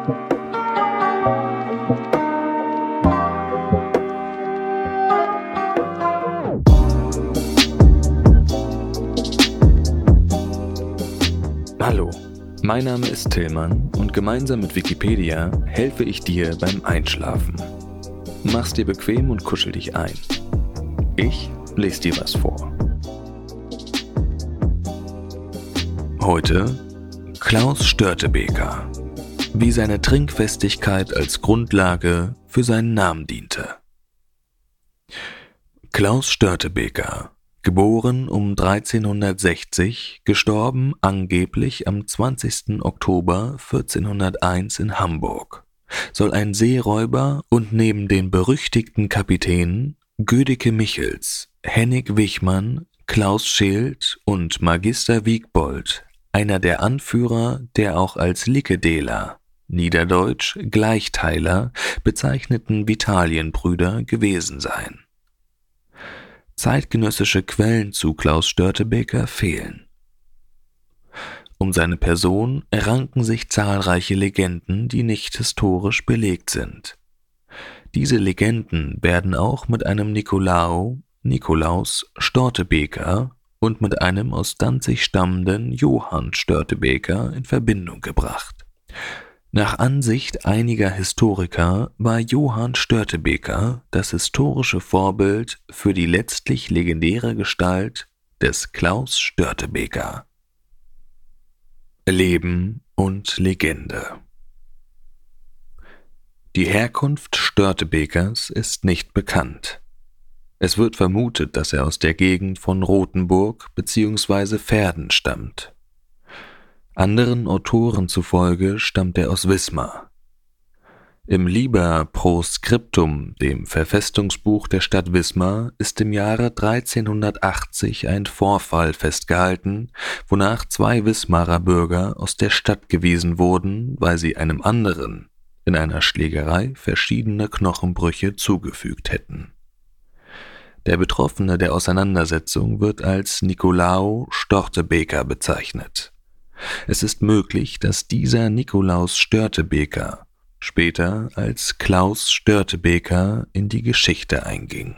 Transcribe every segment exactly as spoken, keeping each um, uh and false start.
Hallo, mein Name ist Tillmann und gemeinsam mit Wikipedia helfe ich dir beim Einschlafen. Mach's dir bequem und kuschel dich ein. Ich lese dir was vor. Heute Klaus Störtebeker, wie seine Trinkfestigkeit als Grundlage für seinen Namen diente. Klaus Störtebeker, geboren um dreizehnhundertsechzig, gestorben angeblich am zwanzigsten Oktober vierzehnhunderteins in Hamburg, soll ein Seeräuber und neben den berüchtigten Kapitänen Gödeke Michels, Hennig Wichmann, Klaus Scheelt und Magister Wiegbold einer der Anführer der auch als Lickedeler, niederdeutsch Gleichteiler, bezeichneten Vitalienbrüder gewesen sein. Zeitgenössische Quellen zu Klaus Störtebeker fehlen. Um seine Person ranken sich zahlreiche Legenden, die nicht historisch belegt sind. Diese Legenden werden auch mit einem Nicolao, Nikolaus Störtebeker und mit einem aus Danzig stammenden Johann Störtebeker in Verbindung gebracht. Nach Ansicht einiger Historiker war Johann Störtebeker das historische Vorbild für die letztlich legendäre Gestalt des Klaus Störtebeker. Leben und Legende. Die Herkunft Störtebekers ist nicht bekannt. Es wird vermutet, dass er aus der Gegend von Rothenburg bzw. Verden stammt. Anderen Autoren zufolge stammt er aus Wismar. Im Liber Proscriptum, dem Verfestungsbuch der Stadt Wismar, ist im Jahre dreizehnhundertachtzig ein Vorfall festgehalten, wonach zwei Wismarer Bürger aus der Stadt gewiesen wurden, weil sie einem anderen in einer Schlägerei verschiedene Knochenbrüche zugefügt hätten. Der Betroffene der Auseinandersetzung wird als Nicolao Störtebeker bezeichnet. Es ist möglich, dass dieser Nikolaus Störtebeker später als Klaus Störtebeker in die Geschichte einging.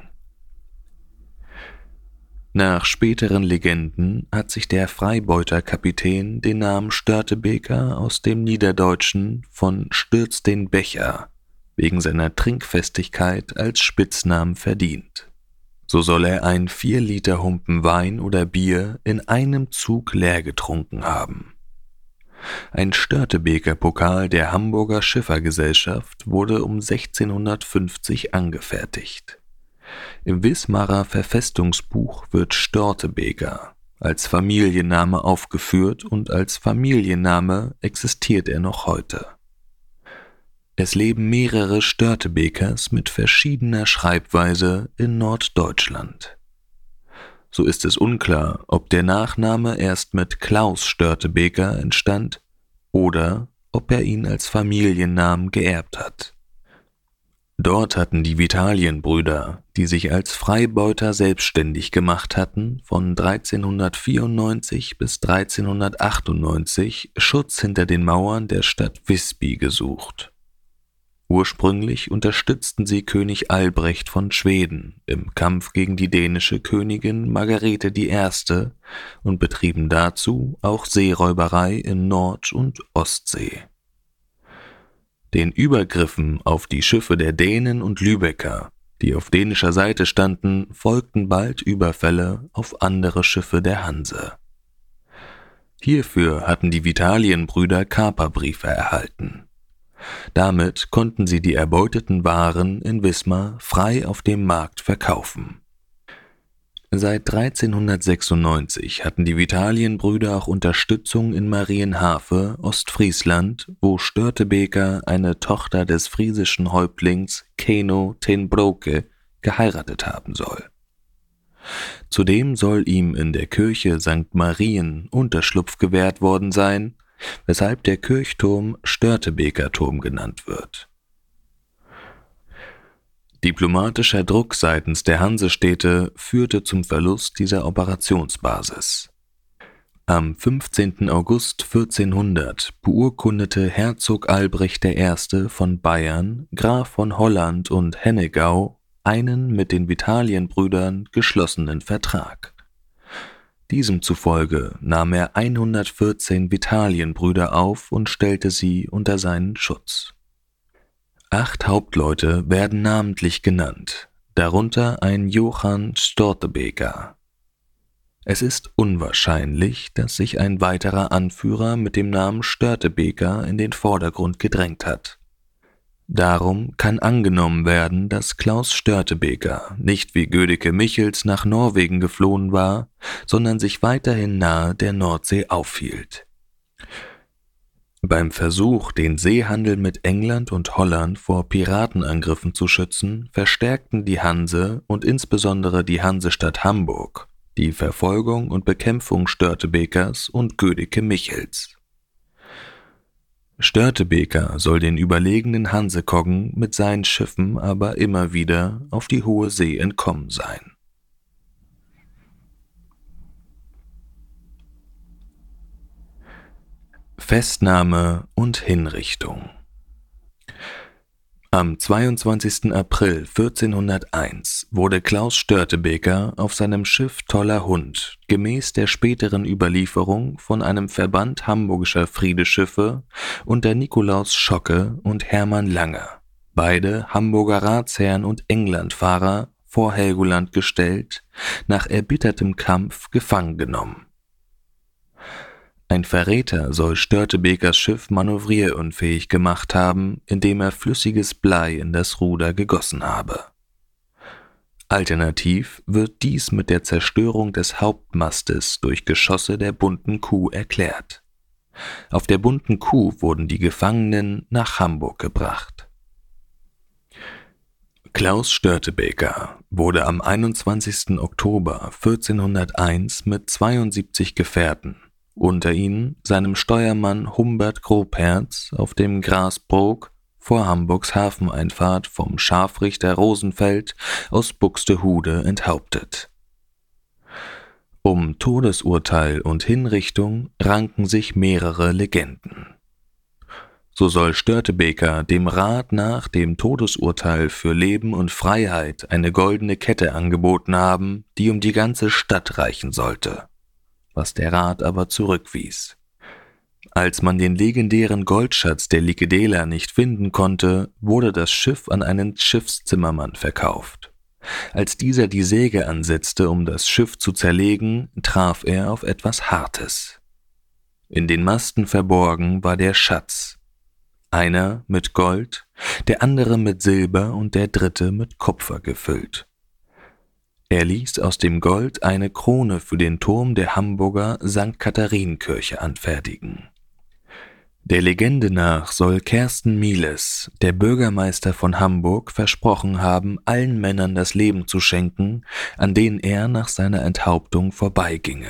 Nach späteren Legenden hat sich der Freibeuterkapitän den Namen Störtebeker aus dem Niederdeutschen von Stürz den Becher wegen seiner Trinkfestigkeit als Spitznamen verdient. So soll er ein vier Liter Humpen Wein oder Bier in einem Zug leer getrunken haben. Ein Störtebeker-Pokal der Hamburger Schiffergesellschaft wurde um sechzehnhundertfünfzig angefertigt. Im Wismarer Verfestungsbuch wird Störtebeker als Familienname aufgeführt und als Familienname existiert er noch heute. Es leben mehrere Störtebekers mit verschiedener Schreibweise in Norddeutschland. So ist es unklar, ob der Nachname erst mit Klaus Störtebeker entstand oder ob er ihn als Familiennamen geerbt hat. Dort hatten die Vitalienbrüder, die sich als Freibeuter selbstständig gemacht hatten, von dreizehnhundertvierundneunzig bis dreizehnhundertachtundneunzig Schutz hinter den Mauern der Stadt Visby gesucht. Ursprünglich unterstützten sie König Albrecht von Schweden im Kampf gegen die dänische Königin Margarete die Erste und betrieben dazu auch Seeräuberei in Nord- und Ostsee. Den Übergriffen auf die Schiffe der Dänen und Lübecker, die auf dänischer Seite standen, folgten bald Überfälle auf andere Schiffe der Hanse. Hierfür hatten die Vitalienbrüder Kaperbriefe erhalten. Damit konnten sie die erbeuteten Waren in Wismar frei auf dem Markt verkaufen. Seit dreizehnhundertsechsundneunzig hatten die Vitalienbrüder auch Unterstützung in Marienhafe, Ostfriesland, wo Störtebeker eine Tochter des friesischen Häuptlings Keno ten Broke geheiratet haben soll. Zudem soll ihm in der Kirche Sankt Marien Unterschlupf gewährt worden sein, weshalb der Kirchturm Störtebeker-Turm genannt wird. Diplomatischer Druck seitens der Hansestädte führte zum Verlust dieser Operationsbasis. Am fünfzehnten August vierzehnhundert beurkundete Herzog Albrecht der Erste von Bayern, Graf von Holland und Hennegau einen mit den Vitalienbrüdern geschlossenen Vertrag. Diesem zufolge nahm er hundertvierzehn Vitalienbrüder auf und stellte sie unter seinen Schutz. Acht Hauptleute werden namentlich genannt, darunter ein Johann Stortebeker. Es ist unwahrscheinlich, dass sich ein weiterer Anführer mit dem Namen Störtebeker in den Vordergrund gedrängt hat. Darum kann angenommen werden, dass Klaus Störtebeker nicht wie Gödeke Michels nach Norwegen geflohen war, sondern sich weiterhin nahe der Nordsee aufhielt. Beim Versuch, den Seehandel mit England und Holland vor Piratenangriffen zu schützen, verstärkten die Hanse und insbesondere die Hansestadt Hamburg die Verfolgung und Bekämpfung Störtebekers und Gödeke Michels. Störtebeker soll den überlegenen Hansekoggen mit seinen Schiffen aber immer wieder auf die hohe See entkommen sein. Festnahme und Hinrichtung. Am zweiundzwanzigsten April vierzehnhunderteins wurde Klaus Störtebeker auf seinem Schiff Toller Hund gemäß der späteren Überlieferung von einem Verband hamburgischer Friedeschiffe unter Nikolaus Schocke und Hermann Lange, beide Hamburger Ratsherren und Englandfahrer, vor Helgoland gestellt, nach erbittertem Kampf gefangen genommen. Ein Verräter soll Störtebekers Schiff manövrierunfähig gemacht haben, indem er flüssiges Blei in das Ruder gegossen habe. Alternativ wird dies mit der Zerstörung des Hauptmastes durch Geschosse der Bunten Kuh erklärt. Auf der Bunten Kuh wurden die Gefangenen nach Hamburg gebracht. Klaus Störtebeker wurde am einundzwanzigsten Oktober vierzehnhunderteins mit zweiundsiebzig Gefährten, unter ihnen seinem Steuermann Humbert Grobherz, auf dem Grasbrook vor Hamburgs Hafeneinfahrt vom Scharfrichter Rosenfeld aus Buxtehude enthauptet. Um Todesurteil und Hinrichtung ranken sich mehrere Legenden. So soll Störtebeker dem Rat nach dem Todesurteil für Leben und Freiheit eine goldene Kette angeboten haben, die um die ganze Stadt reichen sollte, was der Rat aber zurückwies. Als man den legendären Goldschatz der Likedeler nicht finden konnte, wurde das Schiff an einen Schiffszimmermann verkauft. Als dieser die Säge ansetzte, um das Schiff zu zerlegen, traf er auf etwas Hartes. In den Masten verborgen war der Schatz. Einer mit Gold, der andere mit Silber und der dritte mit Kupfer gefüllt. Er ließ aus dem Gold eine Krone für den Turm der Hamburger Sankt Katharinenkirche anfertigen. Der Legende nach soll Kersten Mieles, der Bürgermeister von Hamburg, versprochen haben, allen Männern das Leben zu schenken, an denen er nach seiner Enthauptung vorbeiginge.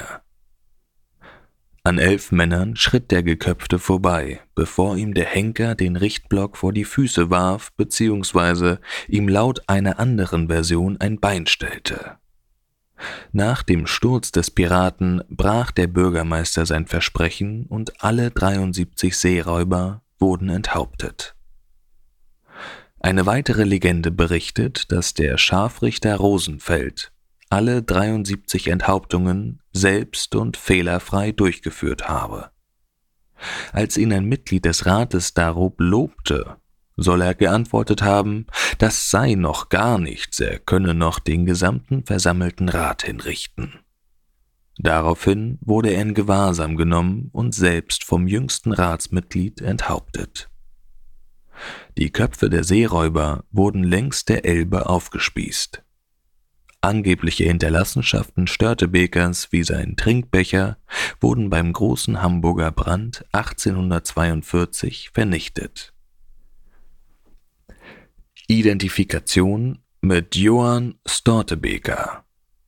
An elf Männern schritt der Geköpfte vorbei, bevor ihm der Henker den Richtblock vor die Füße warf bzw. ihm laut einer anderen Version ein Bein stellte. Nach dem Sturz des Piraten brach der Bürgermeister sein Versprechen und alle dreiundsiebzig Seeräuber wurden enthauptet. Eine weitere Legende berichtet, dass der Scharfrichter Rosenfeld alle dreiundsiebzig Enthauptungen selbst und fehlerfrei durchgeführt habe. Als ihn ein Mitglied des Rates darob lobte, soll er geantwortet haben, das sei noch gar nichts, er könne noch den gesamten versammelten Rat hinrichten. Daraufhin wurde er in Gewahrsam genommen und selbst vom jüngsten Ratsmitglied enthauptet. Die Köpfe der Seeräuber wurden längs der Elbe aufgespießt. Angebliche Hinterlassenschaften Störtebekers wie sein Trinkbecher wurden beim großen Hamburger Brand achtzehnhundertzweiundvierzig vernichtet. Identifikation mit Johann Stortebeker.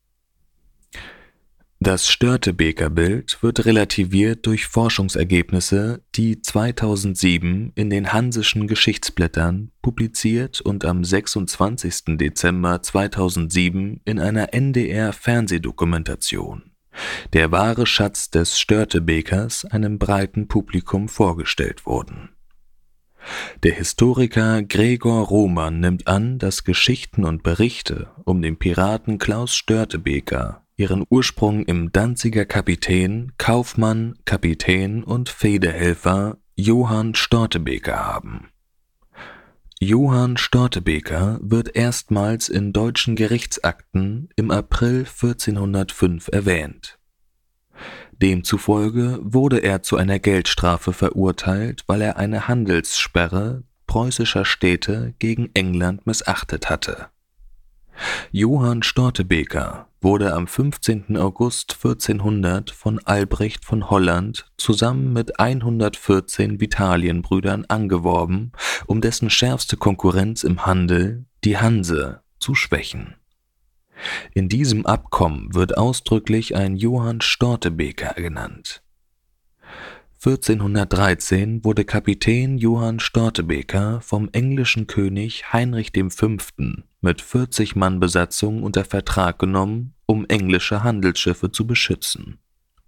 Das Störtebeker-Bild wird relativiert durch Forschungsergebnisse, die zweitausendsieben in den Hansischen Geschichtsblättern publiziert und am sechsundzwanzigsten Dezember zweitausendsieben in einer N D R-Fernsehdokumentation der wahre Schatz des Störtebekers einem breiten Publikum vorgestellt wurden. Der Historiker Gregor Roman nimmt an, dass Geschichten und Berichte um den Piraten Klaus Störtebeker ihren Ursprung im Danziger Kapitän, Kaufmann, Kapitän und Fehdehelfer Johann Störtebeker haben. Johann Störtebeker wird erstmals in deutschen Gerichtsakten im April vierzehnhundertfünf erwähnt. Demzufolge wurde er zu einer Geldstrafe verurteilt, weil er eine Handelssperre preußischer Städte gegen England missachtet hatte. Johann Störtebeker wurde am fünfzehnten August vierzehnhundert von Albrecht von Holland zusammen mit hundertvierzehn Vitalienbrüdern angeworben, um dessen schärfste Konkurrenz im Handel, die Hanse, zu schwächen. In diesem Abkommen wird ausdrücklich ein Johann Störtebeker genannt. vierzehnhundertdreizehn wurde Kapitän Johann Störtebeker vom englischen König Heinrich der Fünfte mit vierzig Mann Besatzung unter Vertrag genommen, um englische Handelsschiffe zu beschützen.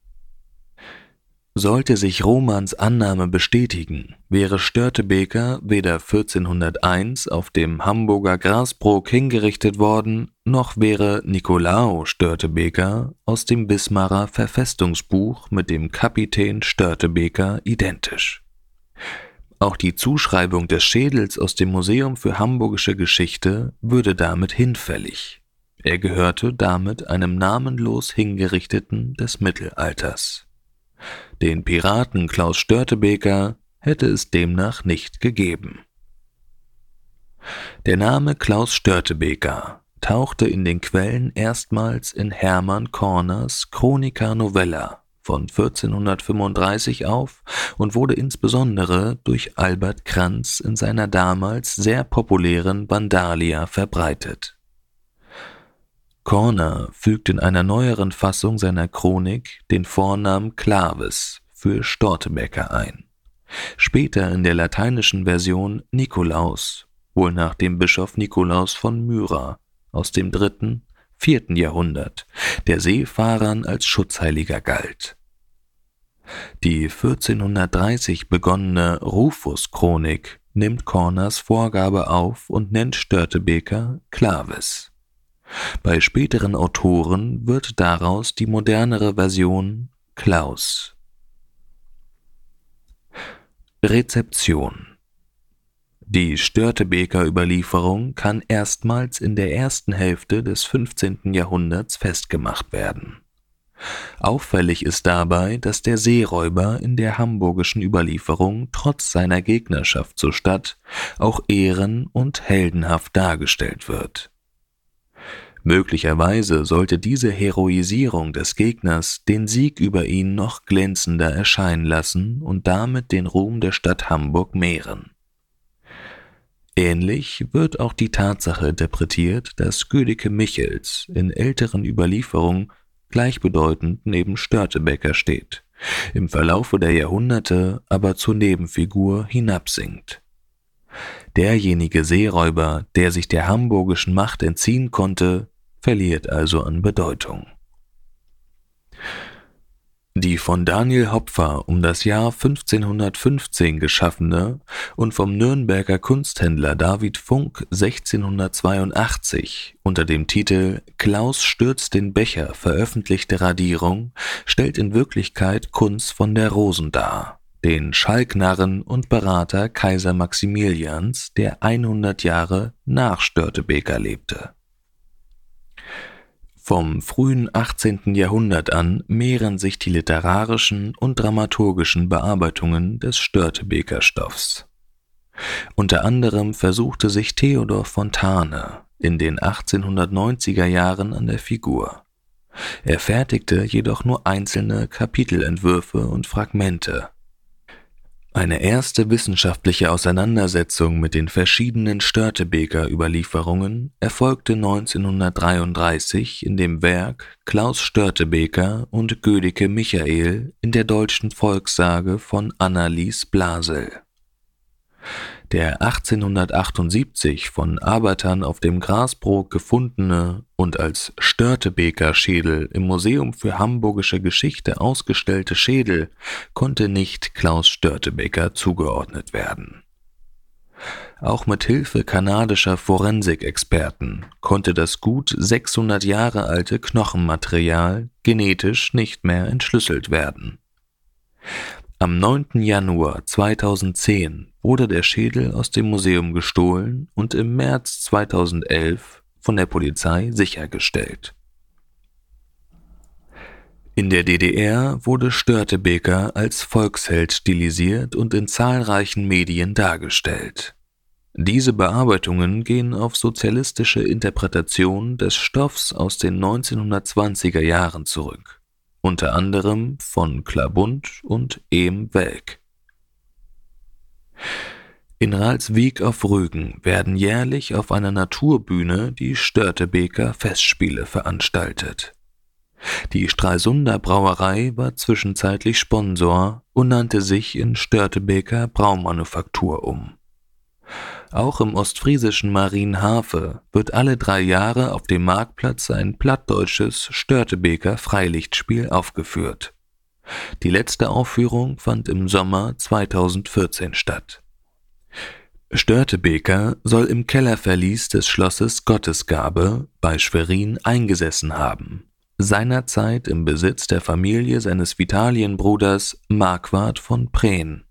Sollte sich Romans Annahme bestätigen, wäre Störtebeker weder vierzehnhunderteins auf dem Hamburger Grasbrook hingerichtet worden, noch wäre Nicolao Störtebeker aus dem Wismarer Verfestungsbuch mit dem Kapitän Störtebeker identisch. Auch die Zuschreibung des Schädels aus dem Museum für Hamburgische Geschichte würde damit hinfällig. Er gehörte damit einem namenlos Hingerichteten des Mittelalters. Den Piraten Klaus Störtebeker hätte es demnach nicht gegeben. Der Name Klaus Störtebeker tauchte in den Quellen erstmals in Hermann Corners Chronica Novella von vierzehnhundertfünfunddreißig auf und wurde insbesondere durch Albert Kranz in seiner damals sehr populären Vandalia verbreitet. Corner fügt in einer neueren Fassung seiner Chronik den Vornamen Clavis für Störtebeker ein. Später in der lateinischen Version Nikolaus, wohl nach dem Bischof Nikolaus von Myra aus dem dritten, vierten Jahrhundert, der Seefahrern als Schutzheiliger galt. Die vierzehnhundertdreißig begonnene Rufus-Chronik nimmt Corners Vorgabe auf und nennt Störtebeker Clavis. Bei späteren Autoren wird daraus die modernere Version Klaus. Rezeption. Die Störtebeker-Überlieferung kann erstmals in der ersten Hälfte des fünfzehnten Jahrhunderts festgemacht werden. Auffällig ist dabei, dass der Seeräuber in der hamburgischen Überlieferung trotz seiner Gegnerschaft zur Stadt auch ehren- und heldenhaft dargestellt wird. Möglicherweise sollte diese Heroisierung des Gegners den Sieg über ihn noch glänzender erscheinen lassen und damit den Ruhm der Stadt Hamburg mehren. Ähnlich wird auch die Tatsache interpretiert, dass Gödeke Michels in älteren Überlieferungen gleichbedeutend neben Störtebeker steht, im Verlaufe der Jahrhunderte aber zur Nebenfigur hinabsinkt. Derjenige Seeräuber, der sich der hamburgischen Macht entziehen konnte, verliert also an Bedeutung. Die von Daniel Hopfer um das Jahr fünfzehnhundertfünfzehn geschaffene und vom Nürnberger Kunsthändler David Funk sechzehnhundertzweiundachtzig unter dem Titel »Klaus stürzt den Becher« veröffentlichte Radierung stellt in Wirklichkeit Kunz von der Rosen dar, den Schalknarren und Berater Kaiser Maximilians, der hundert Jahre nach Störtebeker lebte. Vom frühen achtzehnten Jahrhundert an mehren sich die literarischen und dramaturgischen Bearbeitungen des Störtebeker-Stoffs. Unter anderem versuchte sich Theodor Fontane in den achtzehnhundertneunziger Jahren an der Figur. Er fertigte jedoch nur einzelne Kapitelentwürfe und Fragmente. Eine erste wissenschaftliche Auseinandersetzung mit den verschiedenen Störtebeker-Überlieferungen erfolgte neunzehnhundertdreiunddreißig in dem Werk Klaus Störtebeker und Gödeke Michael in der deutschen Volkssage von Anna-Lies Blasel. Der achtzehnhundertachtundsiebzig von Arbeitern auf dem Grasbrook gefundene und als Störtebeker-Schädel im Museum für Hamburgische Geschichte ausgestellte Schädel konnte nicht Klaus Störtebeker zugeordnet werden. Auch mit Hilfe kanadischer Forensikexperten konnte das gut sechshundert Jahre alte Knochenmaterial genetisch nicht mehr entschlüsselt werden. Am neunten Januar zweitausendzehn wurde der Schädel aus dem Museum gestohlen und im März zweitausendelf von der Polizei sichergestellt. In der D D R wurde Störtebeker als Volksheld stilisiert und in zahlreichen Medien dargestellt. Diese Bearbeitungen gehen auf sozialistische Interpretationen des Stoffs aus den neunzehnhundertzwanziger Jahren zurück, unter anderem von Klabund und Ehm Welk. In Ralswiek auf Rügen werden jährlich auf einer Naturbühne die Störtebeker Festspiele veranstaltet. Die Stralsunder Brauerei war zwischenzeitlich Sponsor und nannte sich in Störtebeker Braumanufaktur um. Auch im ostfriesischen Marienhafe wird alle drei Jahre auf dem Marktplatz ein plattdeutsches Störtebeker Freilichtspiel aufgeführt. Die letzte Aufführung fand im Sommer zweitausendvierzehn statt. Störtebeker soll im Kellerverlies des Schlosses Gottesgabe bei Schwerin eingesessen haben, seinerzeit im Besitz der Familie seines Vitalienbruders Marquard von Prehn.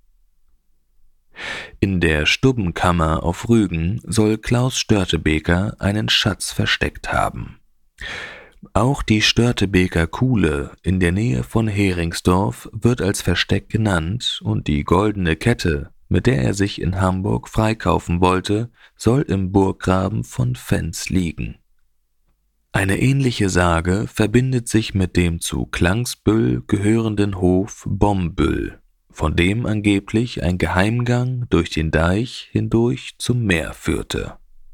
In der Stubbenkammer auf Rügen soll Klaus Störtebeker einen Schatz versteckt haben. Auch die Störtebeker Kuhle in der Nähe von Heringsdorf wird als Versteck genannt und die goldene Kette, mit der er sich in Hamburg freikaufen wollte, soll im Burggraben von Fenz liegen. Eine ähnliche Sage verbindet sich mit dem zu Klangsbüll gehörenden Hof Bombüll, von dem angeblich ein Geheimgang durch den Deich hindurch zum Meer führte.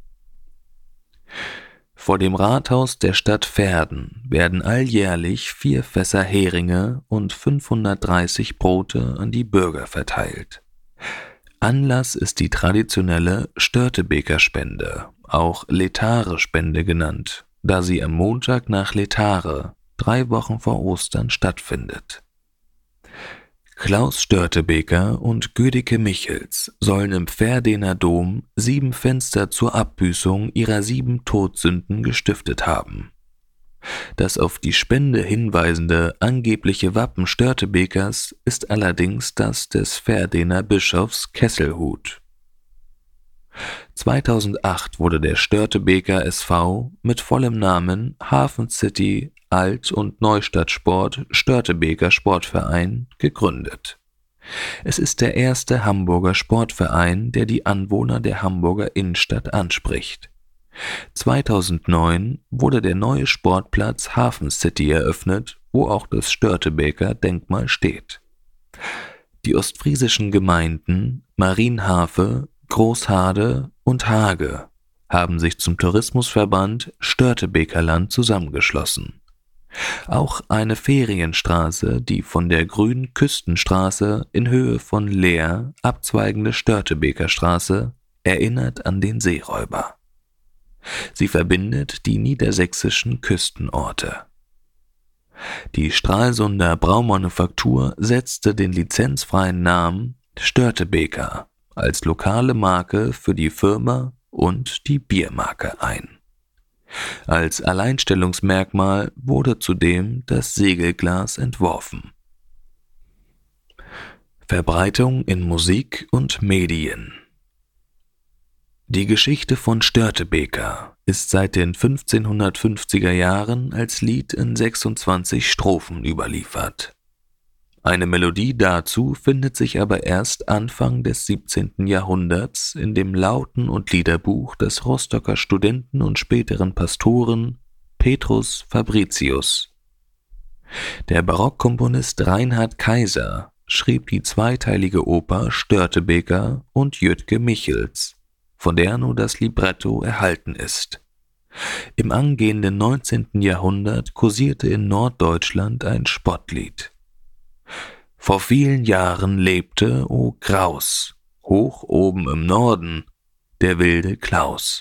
Vor dem Rathaus der Stadt Verden werden alljährlich vier Fässer Heringe und fünfhundertdreißig Brote an die Bürger verteilt. Anlass ist die traditionelle Störtebeker-Spende, auch Letare-Spende genannt, da sie am Montag nach Letare, drei Wochen vor Ostern, stattfindet. Klaus Störtebeker und Gödeke Michels sollen im Verdener Dom sieben Fenster zur Abbüßung ihrer sieben Todsünden gestiftet haben. Das auf die Spende hinweisende angebliche Wappen Störtebekers ist allerdings das des Verdener Bischofs Kesselhut. zweitausendacht wurde der Störtebeker S V mit vollem Namen Hafen City Alt- und Neustadtsport Störtebeker Sportverein gegründet. Es ist der erste Hamburger Sportverein, der die Anwohner der Hamburger Innenstadt anspricht. zweitausendneun wurde der neue Sportplatz Hafen City eröffnet, wo auch das Störtebeker Denkmal steht. Die ostfriesischen Gemeinden Marienhafe, Großhade und Hage haben sich zum Tourismusverband Störtebekerland zusammengeschlossen. Auch eine Ferienstraße, die von der Grünen Küstenstraße in Höhe von Leer abzweigende Störtebeker Straße, erinnert an den Seeräuber. Sie verbindet die niedersächsischen Küstenorte. Die Stralsunder Braumanufaktur setzte den lizenzfreien Namen Störtebeker als lokale Marke für die Firma und die Biermarke ein. Als Alleinstellungsmerkmal wurde zudem das Segelglas entworfen. Verbreitung in Musik und Medien. Die Geschichte von Störtebeker ist seit den fünfzehnhundertfünfziger Jahren als Lied in sechsundzwanzig Strophen überliefert. Eine Melodie dazu findet sich aber erst Anfang des siebzehnten Jahrhunderts in dem Lauten- und Liederbuch des Rostocker Studenten und späteren Pastoren Petrus Fabricius. Der Barockkomponist Reinhard Kaiser schrieb die zweiteilige Oper Störtebeker und Jötke Michels, von der nur das Libretto erhalten ist. Im angehenden neunzehnten Jahrhundert kursierte in Norddeutschland ein Spottlied. Vor vielen Jahren lebte, o Graus, hoch oben im Norden, der wilde Klaus.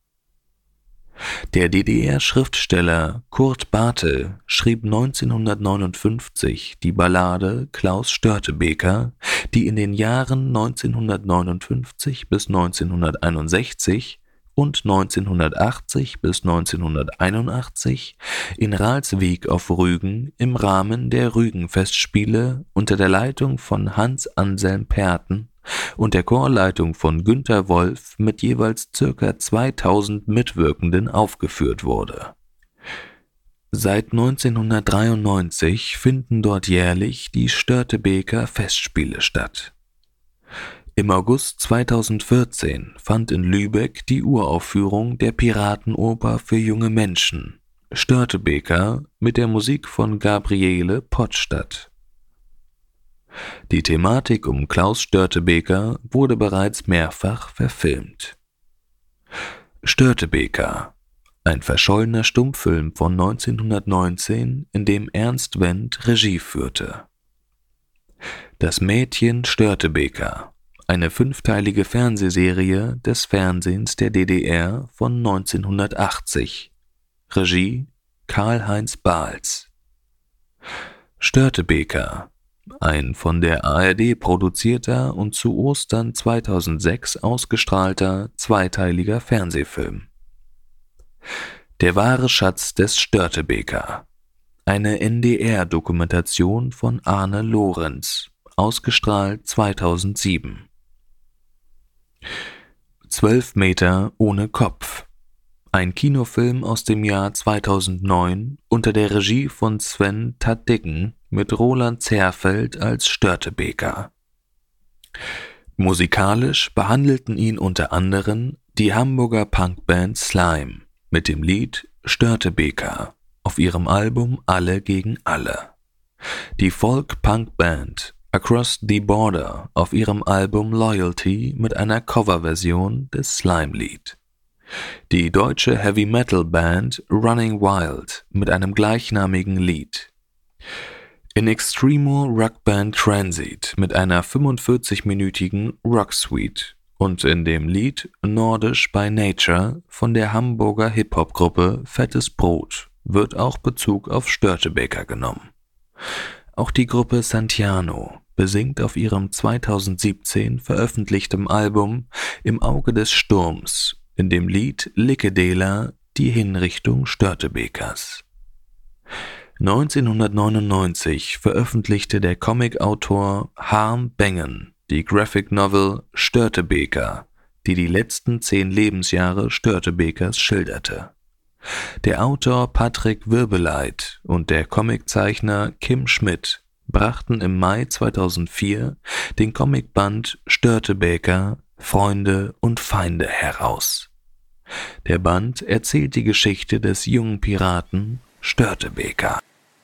Der D D R-Schriftsteller Kurt Bartel schrieb neunzehnhundertneunundfünfzig die Ballade Klaus Störtebeker, die in den Jahren neunzehnhundertneunundfünfzig bis neunzehnhunderteinundsechzig und neunzehnhundertachtzig bis neunzehnhunderteinundachtzig in Ralswiek auf Rügen im Rahmen der Rügenfestspiele unter der Leitung von Hans Anselm Perten und der Chorleitung von Günter Wolf mit jeweils ca. zweitausend Mitwirkenden aufgeführt wurde. Seit neunzehnhundertdreiundneunzig finden dort jährlich die Störtebeker Festspiele statt. Im August zweitausendvierzehn fand in Lübeck die Uraufführung der Piratenoper für junge Menschen, Störtebeker, mit der Musik von Gabriele Pott statt. Die Thematik um Klaus Störtebeker wurde bereits mehrfach verfilmt. Störtebeker, ein verschollener Stummfilm von neunzehnhundertneunzehn, in dem Ernst Wendt Regie führte. Das Mädchen Störtebeker, eine fünfteilige Fernsehserie des Fernsehens der D D R von neunzehnhundertachtzig. Regie Karl-Heinz Bahls. Störtebeker, ein von der A R D produzierter und zu Ostern zweitausendsechs ausgestrahlter zweiteiliger Fernsehfilm. Der wahre Schatz des Störtebeker, eine N D R-Dokumentation von Arne Lorenz, ausgestrahlt zweitausendsieben. Zwölf Meter ohne Kopf, ein Kinofilm aus dem Jahr zweitausendneun unter der Regie von Sven Thaddecken mit Roland Zerfeld als Störtebeker. Musikalisch behandelten ihn unter anderem die Hamburger Punkband Slime mit dem Lied Störtebeker auf ihrem Album Alle gegen Alle, die Folk-Punk-Band Across the Border auf ihrem Album Loyalty mit einer Coverversion des Slime-Lied, die deutsche Heavy-Metal-Band Running Wild mit einem gleichnamigen Lied, in Extremo Rockband Transit mit einer fünfundvierzig-minütigen Rock-Suite und in dem Lied Nordisch by Nature von der Hamburger Hip-Hop-Gruppe Fettes Brot wird auch Bezug auf Störtebeker genommen. Auch die Gruppe Santiano besingt auf ihrem zweitausendsiebzehn veröffentlichten Album Im Auge des Sturms in dem Lied Lickedela die Hinrichtung Störtebekers. neunzehnhundertneunundneunzig veröffentlichte der Comicautor Harm Bengen die Graphic Novel Störtebeker, die die letzten zehn Lebensjahre Störtebekers schilderte. Der Autor Patrick Wirbeleit und der Comiczeichner Kim Schmidt brachten im Mai zweitausendvier den Comicband Störtebeker – Freunde und Feinde heraus. Der Band erzählt die Geschichte des jungen Piraten Störtebeker.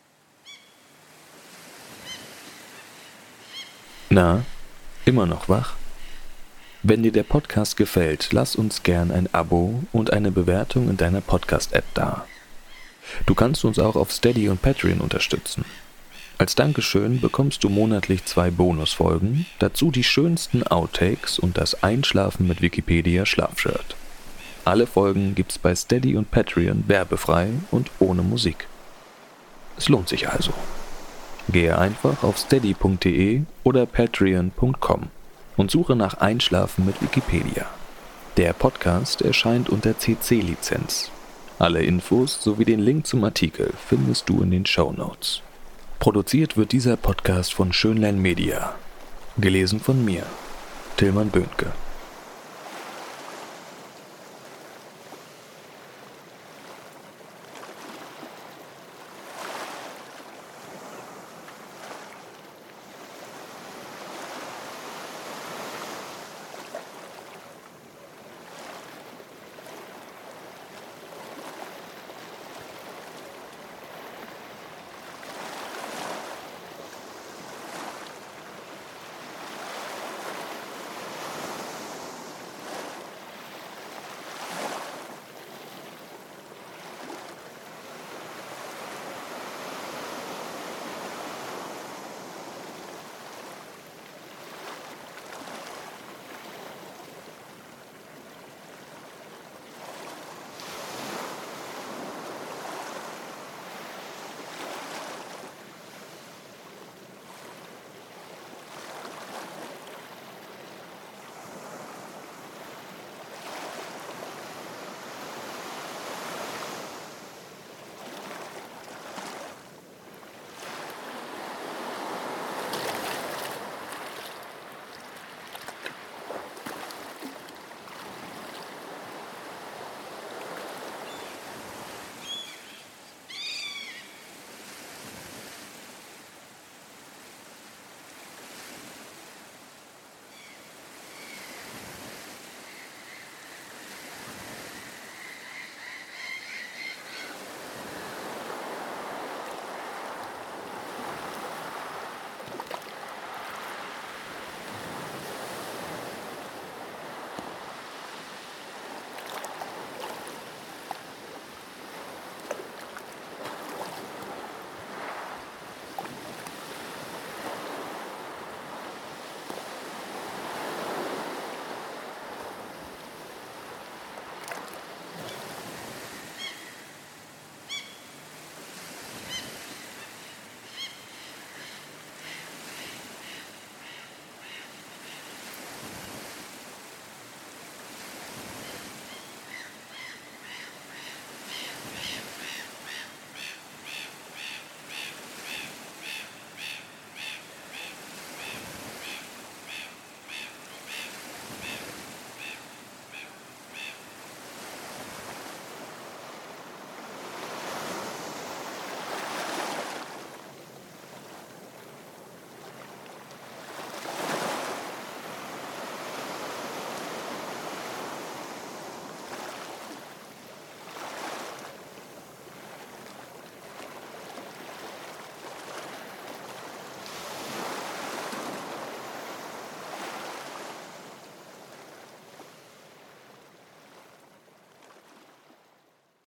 Na, immer noch wach? Wenn dir der Podcast gefällt, lass uns gern ein Abo und eine Bewertung in deiner Podcast-App da. Du kannst uns auch auf Steady und Patreon unterstützen. Als Dankeschön bekommst du monatlich zwei Bonusfolgen, dazu die schönsten Outtakes und das Einschlafen mit Wikipedia Schlafshirt. Alle Folgen gibt's bei Steady und Patreon werbefrei und ohne Musik. Es lohnt sich also. Gehe einfach auf steady punkt de oder patreon punkt com und suche nach Einschlafen mit Wikipedia. Der Podcast erscheint unter C C-Lizenz. Alle Infos sowie den Link zum Artikel findest du in den Shownotes. Produziert wird dieser Podcast von Schönlein Media. Gelesen von mir, Tilman Böhnke.